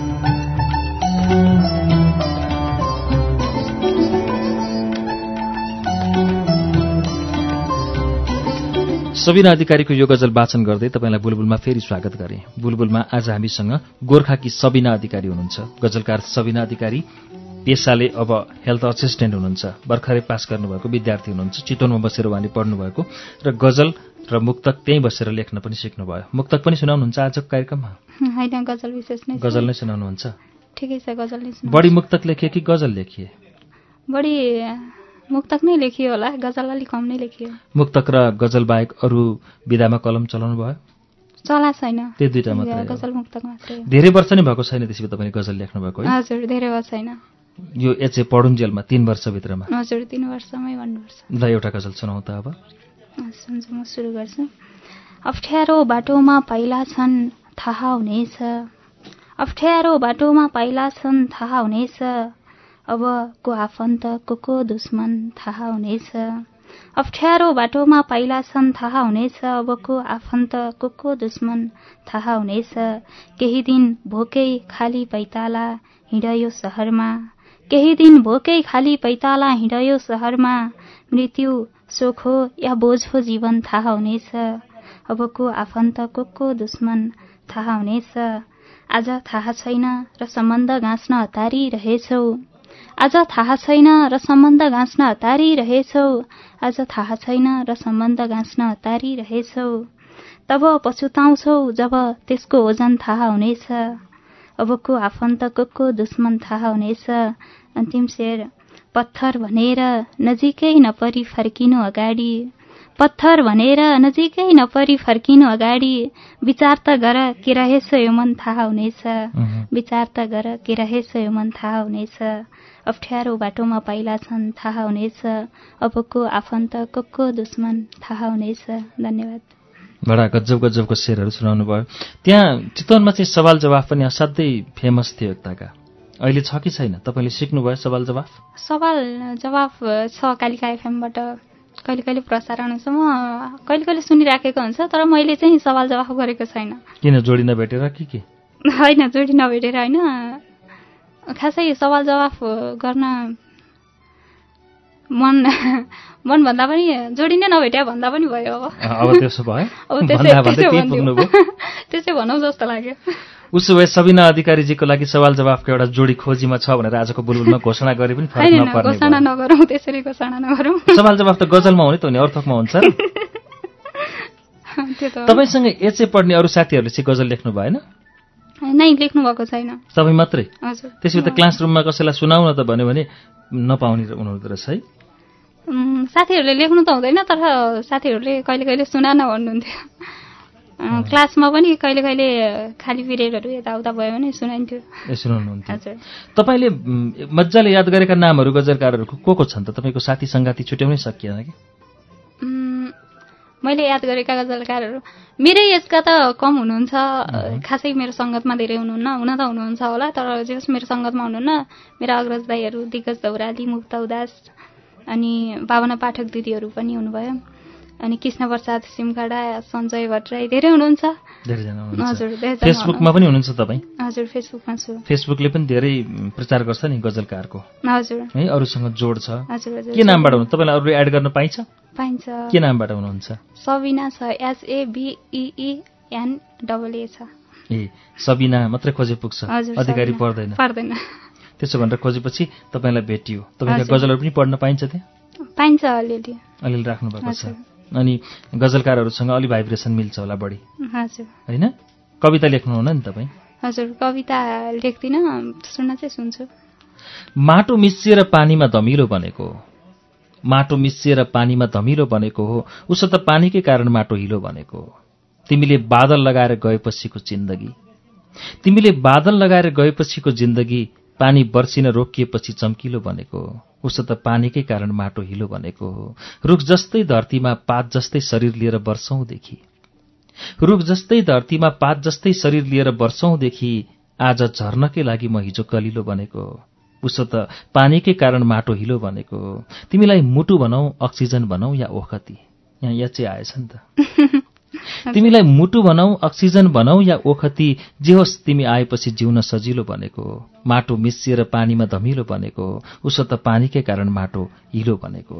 सबिना अधिकारीको यो गजल वाचन गर्दै तपाईलाई बुलबुलमा फेरि स्वागत गरे। बुलबुलमा आज हामीसँग गोर्खाकी सबिना अधिकारी हुनुहुन्छ। गजलकार सबिना अधिकारी पेसाले अब हेल्थ असिस्टेन्ट हुनुहुन्छ। भर्खरै पास गर्नुभएको विद्यार्थी हुनुहुन्छ। चितवनमा बसेर उहाँले पढ्नुभएको र गजल र मुक्तक त्यहीँ बसेर लेख्न पनि सिक्नुभयो। मुक्तक पनि सुनाउनुहुन्छ आजको कार्यक्रममा? हैन, गजल विशेष नै। गजल नै सुनाउनुहुन्छ? ठिकै छ, गजल नै सुनाउनु। बढी मुक्तक लेखिए कि गजल लेखिए? बढी मुक्तक नै लेखियो होला, गजल अलि कम नै लेखियो। मुक्तक र गजल बाहेक अरू विधामा कलम चलाउनु भयो? चला छैन, त्यो दुईटा मात्रै? गजल मुक्तक मात्रै। धेरै वर्ष नै भएको छैन त्यसपछि तपाईले गजल लेख्नु भएको? हजुर, धेरै वर्ष छैन। यो एचए पढुन्जेलमा 3 वर्षभित्रमा? हजुर, 3 वर्षमै भन्नुपर्छ। ल एउटा गजल सुनाउ त अब। सुन्छु, म सुरु गर्छु। अप्ठ्यारो बाटोमा पाइला छन् थाहा हुनेछ, अप्ठ्यारो बाटोमा पाइला छन् थाहा हुनेछ। अब को आफन्त को दुश्मन थाहा हुनेछ। अप्ठ्यारो बाटोमा पाइला छन् थाहा हुनेछ। अब को आफन्त को दुश्मन थाहा हुनेछ। केही दिन भोकै खाली पैताला हिँड्यो सहरमा, केही दिन भोकै खाली पैताला हिँड्यो सहरमा। मृत्यु शोक हो या बोझ हो जीवन थाहा हुनेछ। अब को आफन्त को दुश्मन थाहा हुनेछ। आज थाहा छैन र सम्बन्ध गाँच्न हतारिरहेछौ, आज थाहा छैन र सम्बन्ध गाँच्न हतारिरहेछौ, आज थाहा छैन र सम्बन्ध गाँच्न हतारिरहेछौ। तब पछुताउँछौ जब त्यसको ओजन थाहा हुनेछ। अब को आफन्त को दुश्मन थाहा हुनेछ। अन्तिम शेर। पत्थर भनेर नजिकै नपरी फर्किनु अगाडि, पत्थर भनेर नजिकै नपरी फर्किनु अगाडि विचार त गर के रहेछ यो मन थाहा हुनेछ, विचार त गर के रहेछ यो मन थाहा हुनेछ, अप्ठ्यारो बाटोमा पाइला छन् थाहा हुनेछ, अबको आफन्त को दुश्मन थाहा हुनेछ। धन्यवाद। बडा गजबको शेरहरू सुनाउनु भयो। त्यहाँ चितवनमा चाहिँ सवाल जवाफ पनि असाध्यै फेमस थियो एकताका, अहिले छ कि छैन? तपाईँले सिक्नुभयो सवाल जवाफ? सवाल जवाफ छ, कालिका एफएमबाट कहिले कहिले प्रसारण हुन्छ, म कहिले कहिले सुनिराखेको हुन्छ, तर मैले चाहिँ सवाल जवाफ गरेको छैन। किन, जोडी नभेटेर कि के? होइन, जोडी नभेटेर होइन, खासै सवाल जवाफ गर्न मन भन्दा पनि जोडी नै नभेट्या भन्दा पनि भयो। अब त्यसो भयो, त्यसै भनौँ जस्तो लाग्यो। उसो भए सबिना अधिकारीजीको लागि सवाल जवाफको एउटा जोडी खोजीमा छ भनेर आजको बुलबुलमा घोषणा गरे पनि फरक नपर्ने। घोषणा नगरौँ, त्यसरी घोषणा नगरौँ। सवाल जवाफ त गजलमा हुने त हुने, अर्थकमा हुन्छ। तपाईँसँग एचए पढ्ने अरू साथीहरूले चाहिँ गजल लेख्नु भएन? नै, लेख्नु भएको छैन। तपाईँ मात्रै? हजुर। त्यसो त क्लासरुममा कसैलाई सुनाउन त भन्यो भने नपाउने हुनुहुँदो रहेछ है? साथीहरूले लेख्नु त हुँदैन, तर साथीहरूले कहिले कहिले सुना भन्नुहुन्थ्यो। क्लासमा पनि कहिले कहिले खाली पिरियडहरू यताउता भयो भने सुनाइन्थ्यो। सुनाउनुहुन्थ्यो। हजुर। तपाईँले मजाले याद गरेका नामहरू गजलकारहरूको को छन् त? तपाईँको साथी सङ्गाती छुट्याउनै सकिएन कि? मैले याद गरेका गजलकारहरू मेरै एजका त कम हुनुहुन्छ, खासै मेरो सङ्गतमा धेरै हुनुहुन्न, हुन त हुनुहुन्छ होला, तर जे होस् मेरो सङ्गतमा हुनुहुन्न। मेरा अग्रज दाईहरू दिग्गज दौराली, मुक्त उदास, अनि भावना पाठक दिदीहरू पनि हुनुभयो, अनि कृष्ण प्रसाद सिमखडा, सञ्जय भट्टराई, धेरै हुनुहुन्छ। हजुर। फेसबुकमा पनि हुनुहुन्छ तपाईँ? हजुर, फेसबुकमा छु। फेसबुकले पनि धेरै प्रचार गर्छ नि गजलकारको। हजुर। है, अरूसँग जोड छ। हजुर हजुर। के नामबाट हुनु? तपाईँलाई अरू एड गर्न पाइन्छ? पाइन्छ। के नामबाट हुनुहुन्छ? सबिना छ, SABEENAA छ। ए, सबिना मात्रै खोजे पुग्छ, अधिकारी पर्दैन? पर्दैन। त्यसो भनेर खोजेपछि तपाईँलाई भेटियो। तपाईँलाई गजलहरू पनि पढ्न पाइन्छ त्यहाँ? पाइन्छ, अलिअलि। अलिअलि राख्नु भएको छ। अनि गजलकारहरूसँग अलि भाइब्रेसन मिल्छ होला बढी? हजुर। होइन, कविता लेख्नुहुन्न नि तपाईँ? हजुर, कविता लेख्दिनँ, सुन्न चाहिँ सुन्छु। माटो मिसिएर पानीमा धमिलो बनेको, माटो मिसिएर पानीमा धमिलो बनेको हो, उसो त पानीकै कारण माटो हिलो बनेको। तिमीले बादल लगाएर गएपछिको जिन्दगी, तिमीले बादल लगाएर गएपछिको जिन्दगी, पानी बर्सिन रोकिएपछि चम्किलो बनेको, उसो त पानीकै कारण माटो हिलो बनेको हो। रुख जस्तै धरतीमा पात जस्तै शरीर लिएर वर्षौंदेखि, रुख जस्तै धरतीमा पात जस्तै शरीर लिएर वर्षौंदेखि, आज झर्नकै लागि म हिजो कलिलो बनेको, उसो त पानीकै कारण माटो हिलो बनेको। तिमीलाई मुटु भनौ, अक्सिजन भनौ या ओखती, यहाँ या चाहिँ आएछ नि त। तिमीलाई मुटु भनौ, अक्सिजन भनौ या ओखती, जे होस् तिमी आएपछि जिउन सजिलो बनेको। माटो मिसिएर पानीमा धमिलो बनेको, उसो त पानीकै कारण माटो हिलो बनेको।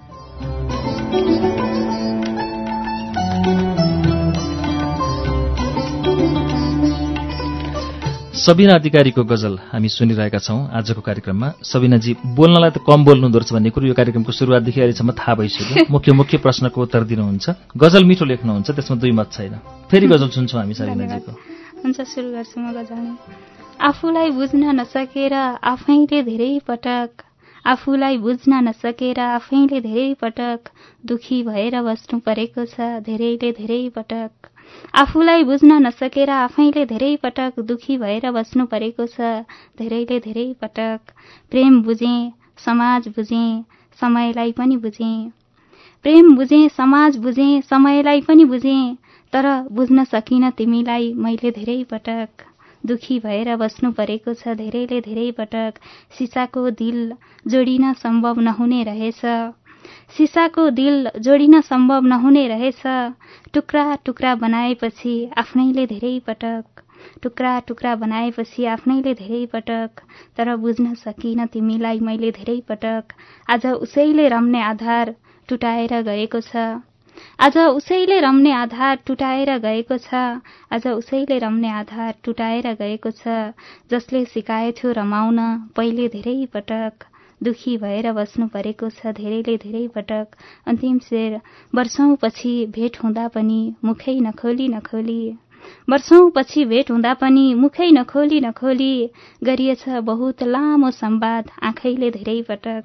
सबिना अधिकारीको गजल हामी सुनिरहेका छौं आजको कार्यक्रममा। सबिनाजी, बोल्नलाई त कम बोल्नुहुँदो रहेछ भन्ने कुरो यो कार्यक्रमको सुरुवातदेखि अहिलेसम्म थाहा भइसक्यो। मुख्य प्रश्नको उत्तर दिनुहुन्छ, गजल मिठो लेख्नुहुन्छ, त्यसमा दुई मत छैन। फेरि गजल सुन्छौँ हामी सबिनाजीको। हुन्छ, सुरु गर्छु म गजल। आफूलाई बुझ्न नसकेर आफैले धेरै पटक, आफूलाई बुझ्न नसकेर आफैले धेरै पटक दुखी भएर बस्नु परेको छ, धेरैले धेरै पटक। आफूलाई बुझ्न नसकेर आफैले धेरै पटक दुखी भएर बस्नु परेको छ, धेरैले धेरै पटक। प्रेम बुझेँ, समाज बुझेँ, समयलाई पनि बुझेँ, प्रेम बुझेँ, समाज बुझेँ, समयलाई पनि बुझेँ, तर बुझ्न सकिन तिमीलाई मैले धेरै पटक। दुखी भएर बस्नु परेको छ, धेरैले धेरै पटक। सिसाको दिल जोडिन सम्भव नहुने रहेछ, सिसाको दिल जोडिन सम्भव नहुने रहेछ। टुक्रा टुक्रा बनाएपछि आफ्नैले धेरै पटक, टुक्रा टुक्रा बनाएपछि आफ्नैले धेरै पटक, तर बुझ्न सकिन तिमीलाई मैले धेरै पटक। आज उसैले रम्ने आधार टुटाएर गएको छ, आज उसैले रम्ने आधार टुटाएर गएको छ, आज उसैले रम्ने आधार टुटाएर गएको छ। जसले सिकाएथ्यो रमाउन पहिले धेरै पटक, दुखी भएर बस्नु परेको छ, धेरैले धेरै पटक। अन्तिम शेर। वर्षौं पछि भेट हुँदा पनि मुखै नखोली नखोली, वर्षौं पछि भेट हुँदा पनि मुखै नखोली नखोली, गरिएछ बहुत लामो संवाद आँखैले धेरै पटक,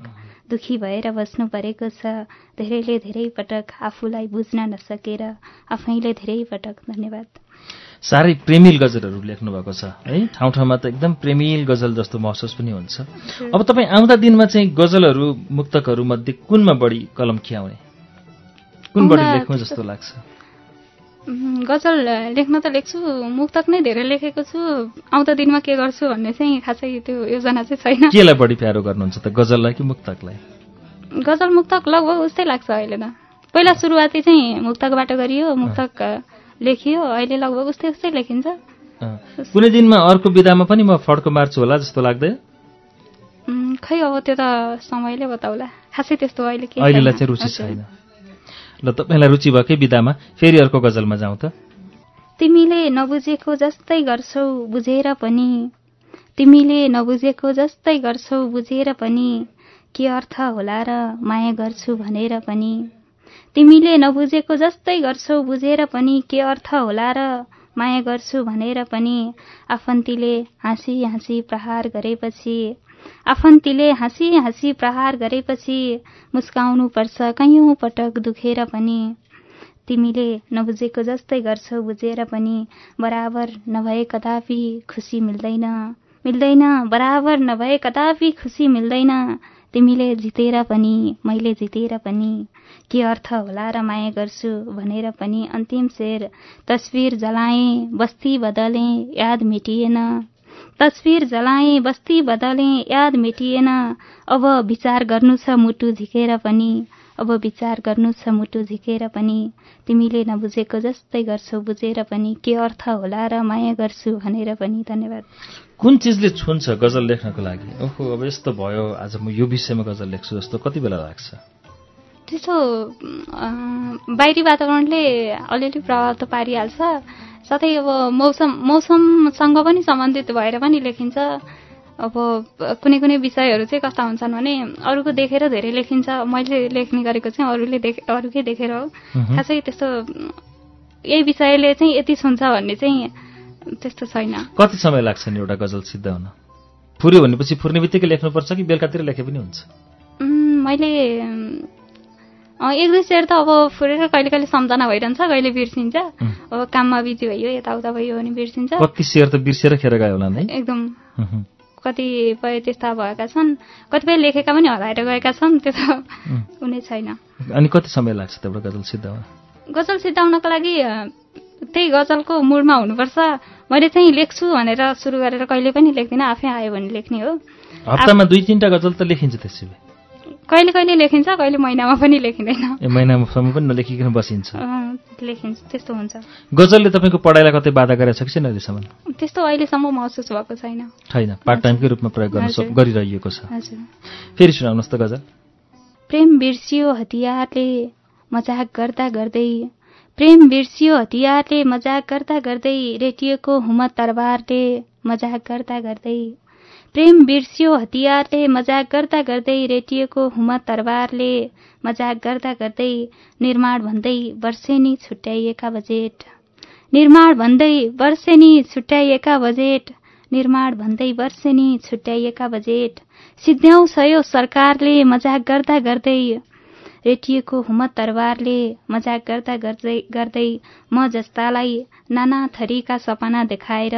दुखी भएर बस्नु परेको छ। धेरैले धेरै पटक आफूलाई बुझ्न नसकेर आफैले धेरै पटक। धन्यवाद। साह्रै प्रेमिल गजलहरू लेख्नु भएको छ है, ठाउँ ठाउँमा त एकदम प्रेमिल गजल जस्तो महसुस पनि हुन्छ। अब तपाईँ आउँदा दिनमा चाहिँ गजलहरू मुक्तकहरू मध्ये कुनमा बढी कलम खियाउने, कुन बढी लेख्नु जस्तो लाग्छ? गजल लेख्न त लेख्छु, मुक्तक नै धेरै लेखेको छु। आउँदो दिनमा के गर्छु भन्ने चाहिँ खासै त्यो योजना चाहिँ छैन। केलाई बढी प्यारो गर्नुहुन्छ त, गजललाई कि मुक्तकलाई? गजल मुक्तक लगभग उस्तै लाग्छ अहिले त। पहिला सुरुवाती चाहिँ मुक्तकबाट गरियो, मुक्तक लेखियो, अहिले लगभग उस्तै उस्तै लेखिन्छ। कुनै दिनमा अर्को विधामा पनि म फड्को मार्छु होला जस्तो लाग्दैन? खै अब त्यो त समयले बताउला। खासै त्यस्तो अहिले के अहिलेलाई चाहिँ रुचि छैन। ल तपाईँलाई रुचि भएकै विधामा फेरि अर्को गजलमा जाउँ त। तिमीले नबुझेको जस्तै गर्छौ बुझेर पनि, तिमीले नबुझेको जस्तै गर्छौ बुझेर पनि, के अर्थ होला र माया गर्छु भनेर पनि। तिमीले नबुझेको जस्तै गर्छौ बुझेर पनि, के अर्थ होला र माया गर्छु भनेर पनि। आफन्तीले हाँसी हाँसी प्रहार गरेपछि, आफन्तीले हाँसी हाँसी प्रहार गरेपछि, मुस्काउनु पर्छ कैयौं पटक दुखेर पनि। तिमीले नबुझेको जस्तै गर्छौ बुझेर पनि, बराबर नभए कदापि खुसी मिल्दैन, मिल्दैन बराबर नभए कदापि खुसी मिल्दैन। तिमीले जितेर पनि मैले जितेर पनि, के अर्थ होला र माया गर्छु भनेर पनि। अन्तिम शेर, तस्बिर जलाएँ बस्ती बदलेँ याद मेटिएन, तस्बिर जलाएँ बस्ती बदलेँ याद मेटिएन। अब विचार गर्नु छ मुटु झिकेर पनि, अब विचार गर्नु छ मुटु झिकेर पनि। तिमीले नबुझेको जस्तै गर्छौ बुझेर पनि, के अर्थ होला र माया गर्छु भनेर पनि। धन्यवाद। कुन चिजले छुन्छ गजल लेख्नको लागि? ओहो अब यस्तो भयो, आज म यो विषयमा गजल लेख्छु जस्तो कति बेला लाग्छ? त्यस्तो बाहिरी वातावरणले अलिअलि प्रभाव त पारिहाल्छ। साथै अब मौसमसँग पनि सम्बन्धित भएर पनि लेखिन्छ। अब कुनै कुनै विषयहरू चाहिँ कस्ता हुन्छन् भने अरूको देखेर धेरै लेखिन्छ। मैले लेख्ने गरेको चाहिँ अरूकै देखेर हो। खासै त्यस्तो यही विषयले चाहिँ यति छुन्छ भन्ने चाहिँ त्यस्तो छैन। कति समय लाग्छ नि एउटा गजल सिद्ध हुन? फुर्यो भनेपछि फुर्ने बित्तिकै लेख्नुपर्छ कि बेलुकातिर लेखे पनि हुन्छ? मैले एक दुई शेर त अब फुरेर कहिले कहिले सम्झना भइरहन्छ, कहिले बिर्सिन्छ। अब काममा बिजी भयो यताउता भयो भने बिर्सिन्छ। कति शेर त बिर्सेर खेर गयो होला नि? एकदम कतिपय त्यस्ता भएका छन्, कतिपय लेखेका पनि हराएर गएका छन्। त्यो त हुने छैन। अनि कति समय लाग्छ त एउटा गजल सिद्ध हुन? गजल सिद्धाउनको लागि त्यही गजलको मुडमा हुनुपर्छ। मैले चाहिँ लेख्छु भनेर सुरु गरेर कहिले पनि लेख्दिनँ, आफै आयो भने लेख्ने हो। हप्तामा 2-3टा गजल त लेखिन्छ त्यसै भए? कहिले कहिले लेखिन्छ, कहिले महिनामा पनि लेखिँदैन। महिनासम्म पनि नलेखिकन बसिन्छ? लेखिन्छ, त्यस्तो हुन्छ। गजलले तपाईँको पढाइलाई कतै बाधा गरेछ कि छैन अहिलेसम्म? त्यस्तो अहिलेसम्म महसुस भएको छैन। छैन, पार्ट टाइमकै रूपमा प्रयोग गरिरहेको छ। हजुर। फेरि सुनाउनुहोस् त गजल। प्रेम बिर्सियो हतियारले मजाक गर्दा गर्दै, प्रेम बिर्सियो हतियारले मजाक गर्दा गर्दै, रेटिएको हुमत तरबारले मजाक गर्दा गर्दै। प्रेम बिर्सियो हतियारले मजाक गर्दा गर्दै, रेटिएको हुमत तरबारले मजाक गर्दा गर्दै। निर्माण भन्दै वर्षेनी छुट्याइएका बजेट, निर्माण भन्दै वर्षेनी छुट्याइएका बजेट, निर्माण भन्दै वर्षेनी छुट्याइएका बजेट। सिद्ध्याउँछ यो सरकारले मजाक गर्दा गर्दै, रेटिएको हुमत तरबारले मजाक गर्दा गर्दै गर्दै। म जस्तालाई नाना थरीका सपना देखाएर,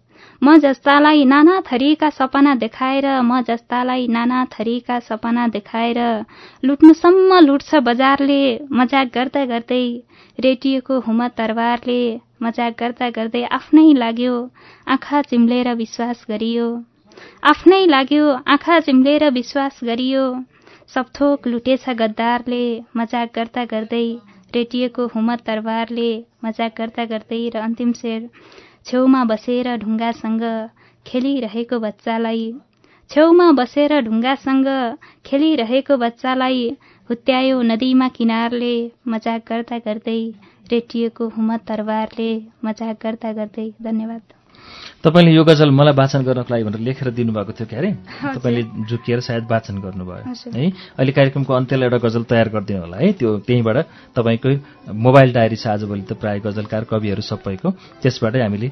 म जस्तालाई नाना थरीका सपना देखाएर, म जस्तालाई नाना थरीका सपना देखाएर। लुट्नुसम्म लुट्छ बजारले मजाक गर्दा गर्दै, रेटिएको हुमत तरबारले मजाक गर्दा गर्दै। आफ्नै लाग्यो आँखा चिम्लेर विश्वास गरियो, आफ्नै लाग्यो आँखा चिम्लेर विश्वास गरियो। सबथोक लुटेछ गद्दारले मजाक गर्दा गर्दै, रेटिएको हुमत तरबारले मजाक गर्दा गर्दै। र अन्तिम शेर, छेउमा बसेर ढुङ्गासँग खेलिरहेको बच्चालाई, छेउमा बसेर ढुङ्गासँग खेलिरहेको बच्चालाई हुत्यायो नदीमा किनारले मजाक गर्दा गर्दै, रेटिएको हुमत तरबारले मजाक गर्दा गर्दै। धन्यवाद। तपाईँले यो गजल मलाई वाचन गर्नको लागि भनेर लेखेर दिनुभएको थियो क्यारे? तपाईँले झुकिएर सायद वाचन गर्नुभयो है। अहिले कार्यक्रमको अन्त्यलाई एउटा गजल तयार गरिदिनु होला है। त्यो त्यहीँबाट तपाईँकै मोबाइल डायरी छ आजभोलि त प्राय गजलकार कविहरू सबैको, त्यसबाटै हामीले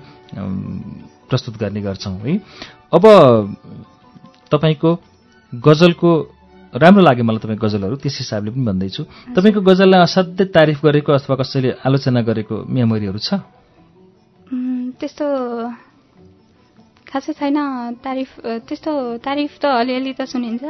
प्रस्तुत गर्ने गर्छौँ है। अब तपाईँको गजलको राम्रो लाग्यो मलाई तपाईँको गजलहरू, त्यस हिसाबले पनि भन्दैछु। तपाईँको गजललाई असाध्यै तारिफ गरेको अथवा कसैले आलोचना गरेको मेमोरीहरू छ? त्यस्तो खासै छैन। त्यस्तो तारिफ त अलिअलि त सुनिन्छ,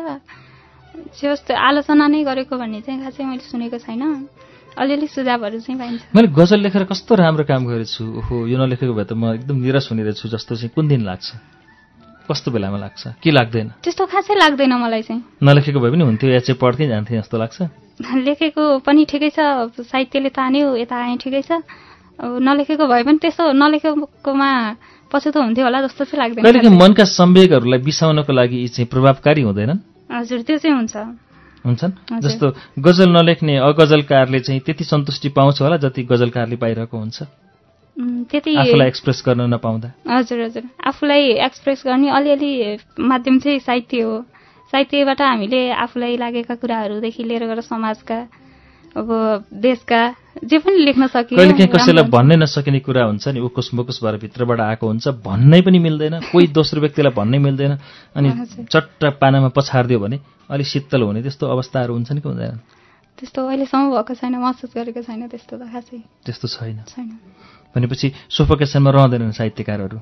जस्तो आलोचना नै गरेको भन्ने चाहिँ खासै मैले सुनेको छैन। अलिअलि सुझावहरू चाहिँ पाइन्छ। मैले गजल लेखेर कस्तो राम्रो काम गरेछु, ओहो यो नलेखेको भए त म एकदम निराश हुनेरहेछु जस्तो चाहिँ कुन दिन लाग्छ? कस्तो बेलामा लाग्छ कि लाग्दैन? त्यस्तो खासै लाग्दैन मलाई चाहिँ। नलेखेको भए पनि हुन्थ्यो, या चाहिँ पढ्दै जान्थेँ जस्तो लाग्छ? लेखेको पनि ठिकै छ, साहित्यले तान्यो यता आएँ ठिकै छ। नलेखेको भए पनि त्यस्तो नलेखेकोमा पछुतो हुन्थ्यो होला जस्तो चाहिँ लाग्दैन। कहिलेकाहीँ मनका सम्वेगहरूलाई बिसाउनको लागि यी चाहिँ प्रभावकारी हुँदैनन्? हजुर, त्यो चाहिँ हुन्छन्। जस्तो गजल नलेख्ने अगजलकारले चाहिँ त्यति सन्तुष्टि पाउँछ होला जति गजलकारले पाइरहेको हुन्छ, त्यति आफूलाई एक्सप्रेस गर्न नपाउँदा। हजुर, आफूलाई एक्सप्रेस गर्ने अलिअलि माध्यम चाहिँ साहित्य हो। साहित्यबाट हामीले आफूलाई लागेका कुराहरूदेखि लिएर गएर समाजका, अब देशका जे पनि लेख्न सकियो। कहिलेकाहीँ कसैलाई भन्नै नसकिने कुरा हुन्छ नि, उकुस मुकुस भएर भित्रबाट आएको हुन्छ, भन्नै पनि मिल्दैन, कोही दोस्रो व्यक्तिलाई भन्नै मिल्दैन, अनि चट्ट पानामा पछारिदियो भने अलिक शीतल हुने त्यस्तो अवस्थाहरू हुन्छन् कि हुँदैन? त्यस्तो अहिलेसम्म भएको छैन, महसुस गरेको छैन त्यस्तो त खासै। त्यस्तो छैन भनेपछि सोफोकेसनमा रहँदैनन् साहित्यकारहरू।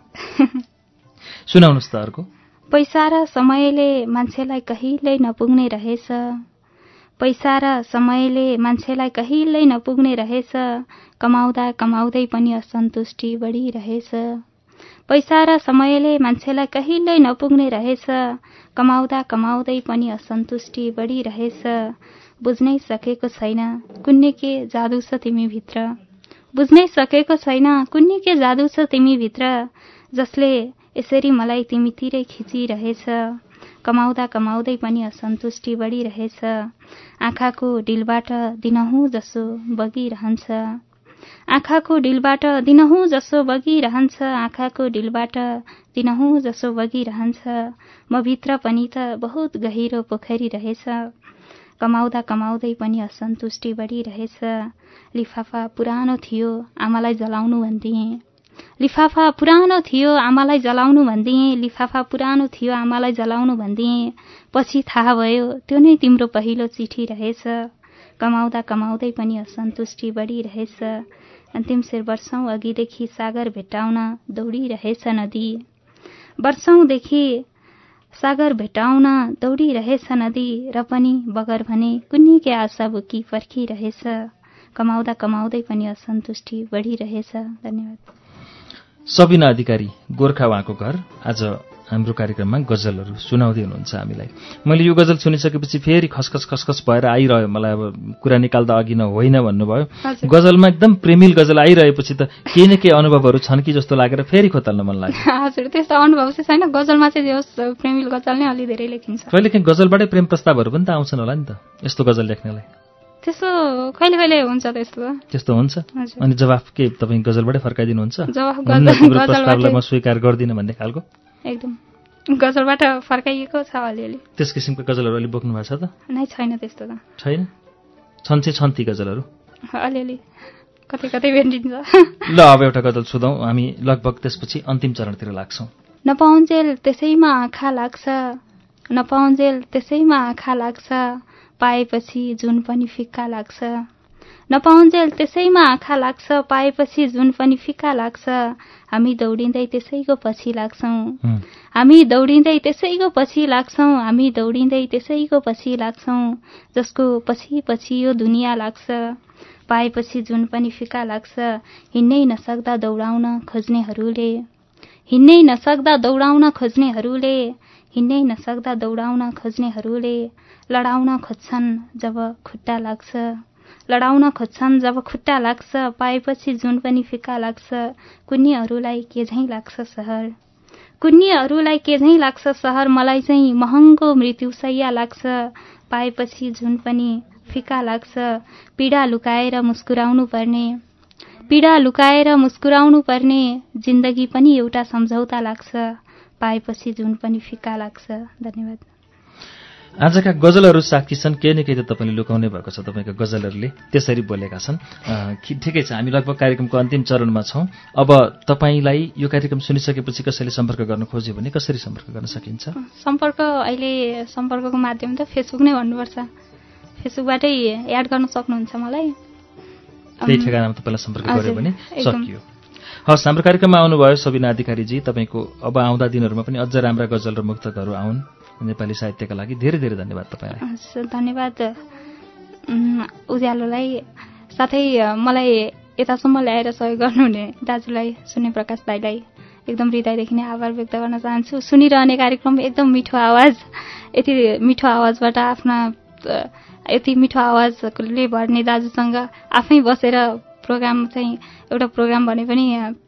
सुनाउनुहोस् त अर्को। पैसा र समयले मान्छेलाई कहिल्यै नपुग्ने रहेछ, पैसा र समयले मान्छेलाई कहिल्यै नपुग्ने रहेछ, कमाउँदा कमाउँदै पनि असन्तुष्टि बढिरहेछ। पैसा र समयले मान्छेलाई कहिल्यै नपुग्ने रहेछ, कमाउँदा कमाउँदै पनि असन्तुष्टि बढिरहेछ। बुझ्नै सकेको छैन कुन्ने के जादु छ तिमीभित्र, बुझ्नै सकेको छैन कुन्ने के जादु छ तिमीभित्र, जसले यसरी मलाई तिमीतिरै खिचिरहेछ। कमाउँदा कमाउँदै पनि असन्तुष्टि बढिरहेछ, आँखाको डिलबाट दिनहुँ जसो बगिरहन्छ, आँखाको डिलबाट दिनहुँ जसो बगिरहन्छ, आँखाको डिलबाट दिनहुँ जसो बगिरहन्छ। म भित्र पनि त बहुत गहिरो पोखरी रहेछ, कमाउँदा कमाउँदै पनि असन्तुष्टि बढिरहेछ। लिफाफा पुरानो थियो आमालाई जलाउनु भन्दिएँ, लिफाफा पुरानो थियो आमालाई जलाउनु भन्दिएँ, लिफाफा पुरानो थियो आमालाई जलाउनु भन्दिएँ, पछि थाहा भयो त्यो नै तिम्रो पहिलो चिठी रहेछ। कमाउँदा कमाउँदै पनि असन्तुष्टि बढिरहेछ। अन्तिम शेर। वर्षौं अघिदेखि सागर भेट्टाउन दौडिरहेछ नदी, वर्षौंदेखि सागर भेट्टाउन दौडिरहेछ नदी, र पनि बगर भने कुन्नी के आशा बोकी पर्खिरहेछ। कमाउँदा कमाउँदै पनि असन्तुष्टि बढिरहेछ। धन्यवाद। सबिना अधिकारी, गोर्खा उहाँको घर, आज हाम्रो कार्यक्रममा गजलहरू सुनाउँदै हुनुहुन्छ हामीलाई। मैले यो गजल सुनिसकेपछि फेरि खसखस खसखस भएर आइरह्यो मलाई, अब कुरा निकाल्दा अघि न होइन भन्नुभयो। गजलमा एकदम प्रेमिल गजल आइरहेपछि त केही न केही अनुभवहरू छन् कि जस्तो लागेर फेरि खोतल्न मन लाग्यो। हजुर, त्यस्तो अनुभव चाहिँ छैन, गजलमा चाहिँ जे होस् प्रेमिल गजल नै अलि धेरै लेखिन्छ। कहिलेकाहीँ गजलबाटै प्रेम प्रस्तावहरू पनि त आउँछन् होला नि त यस्तो गजल लेख्नेलाई? त्यस्तो कहिले कहिले हुन्छ। त्यस्तो हुन्छ। अनि जवाफ के तपाईँ गजलबाटै फर्काइदिनुहुन्छ? जवाफ प्रस्तावलाई म स्वीकार गर्दिनँ भन्ने खालको? एकदम गजलबाट फर्काइएको छ अलिअलि। त्यस किसिमको गजलहरू अलि बोक्नु भएको छ त? नै छैन त्यस्तो त। छैन? छन् चाहिँ छन् ती गजलहरू? अलिअलि कतै कतै भेटिन्छ। ल अब एउटा गजल सुधौँ, हामी लगभग त्यसपछि अन्तिम चरणतिर लाग्छौँ। नपाउन्जेल त्यसैमा आँखा लाग्छ, नपाउन्जेल त्यसैमा आँखा लाग्छ, पाएपछि जुन पनि फिक्का लाग्छ, नपाउन्जेल त्यसैमा आँखा लाग्छ, पाएपछि जुन पनि फिक्का लाग्छ। हामी दौडिँदै त्यसैको पछि लाग्छौँ, हामी दौडिँदै त्यसैको पछि लाग्छौँ, हामी दौडिँदै त्यसैको पछि लाग्छौँ, जसको पछि पछि यो दुनियाँ लाग्छ। पाएपछि जुन पनि फिक्का लाग्छ, हिँड्नै नसक्दा दौडाउन खोज्नेहरूले, हिँड्नै नसक्दा दौडाउन खोज्नेहरूले, हिँड्नै नसक्दा दौडाउन खोज्नेहरूले, लडाउन खोज्छन् जब खुट्टा लाग्छ, लडाउन खोज्छन् जब खुट्टा लाग्छ। पाएपछि जुन पनि फिक्का लाग्छ, कुन्नीहरूलाई के झैं लाग्छ सहर, कुन्नीहरूलाई के झैं लाग्छ सहर, मलाई चाहिँ महँगो मृत्युशैया लाग्छ। पाएपछि जुन पनि फिक्का लाग्छ, पीडा लुकाएर मुस्कुराउनु पर्ने, पीडा लुकाएर मुस्कुराउनु पर्ने, जिन्दगी पनि एउटा सम्झौता लाग्छ। पाएपछि जुन पनि फिक्का लाग्छ। धन्यवाद। आजका गजलहरू साक्षी छन्, केही न केही त तपाईँले लुकाउनै भएको छ। तपाईँका गजलहरूले त्यसरी बोलेका छन्। ठिकै छ, हामी लगभग कार्यक्रमको अन्तिम चरणमा छौँ। अब तपाईँलाई यो कार्यक्रम सुनिसकेपछि कसैले सम्पर्क गर्न खोज्यो भने कसरी सम्पर्क गर्न सकिन्छ? अहिले सम्पर्कको माध्यम त फेसबुक नै भन्नुपर्छ। फेसबुकबाटै एड गर्न सक्नुहुन्छ मलाई। त्यही ठेगानामा तपाईँलाई सम्पर्क गर्यो भने सकियो। हस्, हाम्रो कार्यक्रममा आउनुभयो सबिना अधिकारीजी। तपाईँको अब आउँदा दिनहरूमा पनि अझ राम्रा गजल र मुक्तकहरू आउन् नेपाली साहित्यका लागि। धेरै धेरै धन्यवाद तपाईँलाई। धन्यवाद उज्यालोलाई, साथै मलाई यतासम्म ल्याएर सहयोग गर्नुहुने दाजुलाई, शून्य प्रकाश दाईलाई एकदम हृदयदेखि नै आभार व्यक्त गर्न चाहन्छु। सुनिरहने कार्यक्रम एकदम मिठो आवाज, यति मिठो आवाजबाट यति मिठो आवाजले भर्ने दाजुसँग आफै बसेर प्रोग्राम चाहिँ एउटा प्रोग्राम भने पनि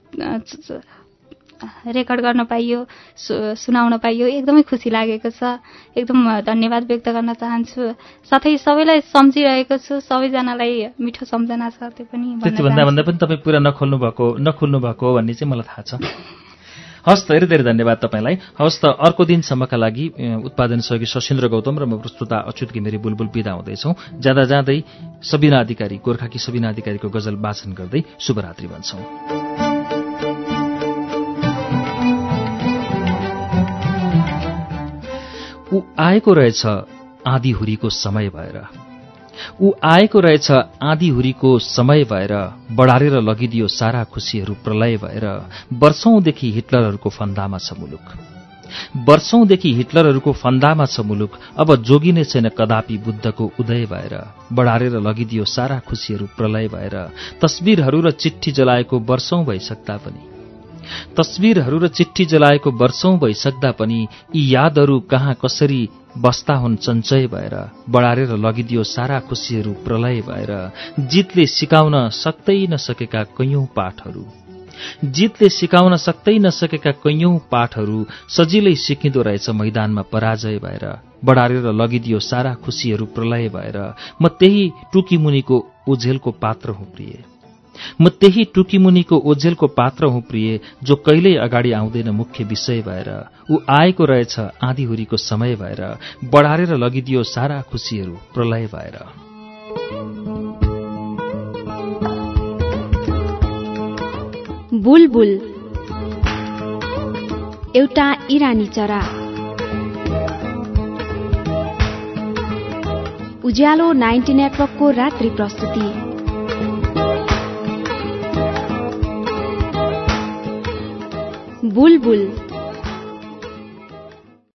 रेकर्ड गर्न पाइयो, सुनाउन पाइयो, एकदमै खुसी लागेको छ। एकदम धन्यवाद व्यक्त गर्न चाहन्छु। साथै सबैलाई सम्झिरहेको छु, सबैजनालाई मिठो सम्झना छ। त्यो पनि त्यति भन्दा पनि तपाईँ पुरा नखुल्नु भएको भन्ने चाहिँ मलाई थाहा छ। हस् त, धेरै धेरै धन्यवाद तपाईँलाई। हस् त, अर्को दिनसम्मका लागि उत्पादन सहयोगी सशिन्द्र गौतम र म प्रस्तुता अच्युत घिमिरे बुलबुल बिदा हुँदैछौँ। जाँदा जाँदै सबिना अधिकारी, गोर्खाकी सबिना अधिकारीको गजल वाचन गर्दै शुभरात्रि भन्छौँ। ऊ आएको रहेछ आँधीहुरीको समय भएर, ऊ आएको रहेछ आँधीहुरीको समय भएर, बढारेर लगिदियो सारा खुसीहरू प्रलय भएर। वर्षौंदेखि हिटलरहरूको फन्दामा छ मुलुक, वर्षौंदेखि हिटलरहरूको फन्दामा छ मुलुक। अब जोगिने छैन कदापि बुद्धको उदय भएर, बढारेर लगिदियो सारा खुसीहरू प्रलय भएर। तस्बिरहरू र चिट्ठी जलाएको वर्षौं भइसक्दा पनि, तस्बिरहरू र चिट्ठी जलाएको वर्षौं भइसक्दा पनि, यी यादहरू कहाँ कसरी बस्ता हुन् सञ्चय भएर, बढारेर लगिदियो सारा खुसीहरू प्रलय भएर। जितले सिकाउन सक्दै नसकेका कैयौं पाठहरू, जितले सिकाउन सक्दै नसकेका कैयौं पाठहरू सजिलै सिकिँदो रहेछ मैदानमा पराजय भएर, बढारेर लगिदियो सारा खुसीहरू प्रलय भएर। म त्यही टुकीमुनिको ओझेलको पात्र हुँ प्रिय, म त्यही टुकीमुनिको ओझेलको पात्र हुँ प्रिय, जो कहिल्यै अगाडि आउँदैन मुख्य विषय भएर। ऊ आएको रहेछ आँधीहुरीको समय भएर, बढारेर लगिदियो सारा खुसीहरू प्रलय भएर। बुलबुल एउटा इरानी चरा। उज्यालो 90 नेटवर्कको रात्रि प्रस्तुति। बुलबुल